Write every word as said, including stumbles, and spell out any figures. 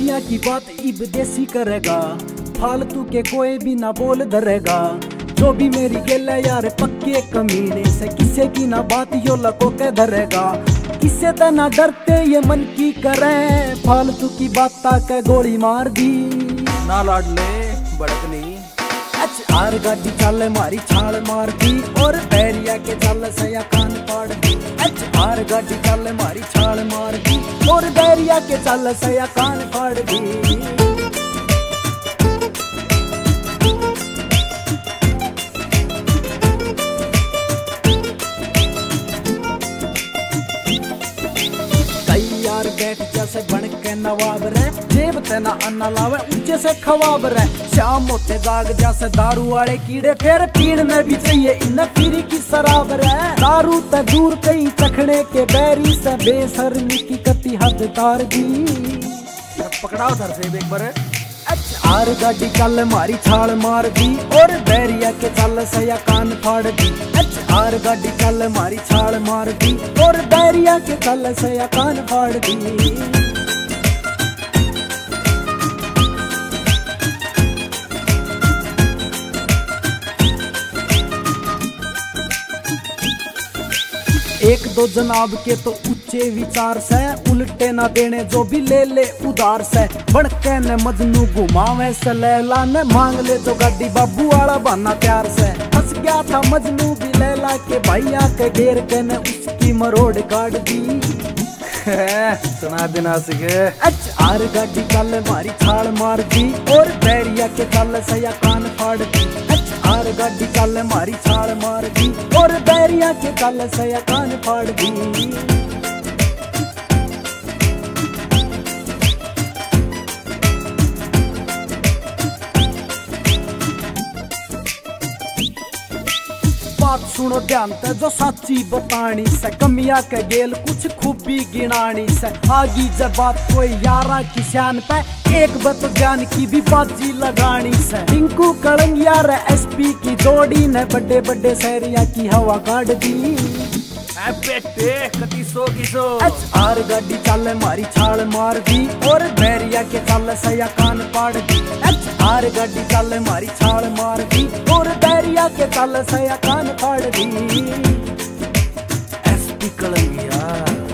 खुशियाँ की बात इब देसी करेगा, फालतू के कोई भी ना बोल धरेगा। जो भी मेरी गेल है यार पक्के कमीने से, किसे की ना बात यो लको के धरेगा। किसे तो ना डरते ये मन की करें, फालतू की बात के गोली मार दी। ना लाडले बड़कनी आर गाड़ी चाले मारी छाल मार दी, और बैरिया के चाल से या कान फाड़ दी। आर गाड़ी चाले मारी छाल मार दी, और बैरिया के चाल से या कान फाड़ दी। बैठ जैसे बन के नवाब रे, जेब तेना अन्ना लावे ऊंचे से खवाब रे। शाम मोटे जाग जैसे दारू वाले कीड़े, फिर पीड़ में भी चाहिए इन पीरी की शराब रे। दारू ते दूर कहीं चखने के बैरी से, बेशर्मी की कति हद तार दी। पकड़ाओ उधर से एक बार। आर गाड़ी चल मारी छाल मार दी, और बैरिया के चल से या कान फाड़ दी। आर गाड़ी चल मारी छाल मार दी, और बैरिया के चल से या कान फाड़ दी। एक दो जनाब के तो ऊंचे विचार से, उल्टे ना देने जो भी ले ले उधार से। बड़के ने मजनू घुमावे से, लैला ने मांग ले जो गाड़ी बाबू वाला बहाना प्यार से। फंस गया था मजनू भी लैला के भैया के घेर के, ने उसकी मरोड़ काट दी। सुना देना सीखे। आर गाड़ी चल मारी छाल मार दी, और बैरिया के चल से या कान फाड़ दी। आर गाड़ी चल मारी छाल मार दी, और बैरिया के चल से या कान फाड़ दी। बात सुनो ध्यान ते जो साची बतानी से, कमिया के गेल कुछ खूबी गिनानी से। आगी जब बात कोई यारा की शान पे, एक बत ज्ञान की भी बाजी लगानी से। टिंकू कड़ंगिया रे एसपी की जोड़ी ने, बड़े बड़े शहरिया की हवा काट दी। बेटे कति सो की सो। आर गाड़ी चल मारी छाल मार दी, और बैरिया के चल से या कान फाड़ दी। आर गाड़ी चल मारी छाल मार दी, और बैरिया के चल से या कान फाड़ दी। एसपी कड़ंगिया।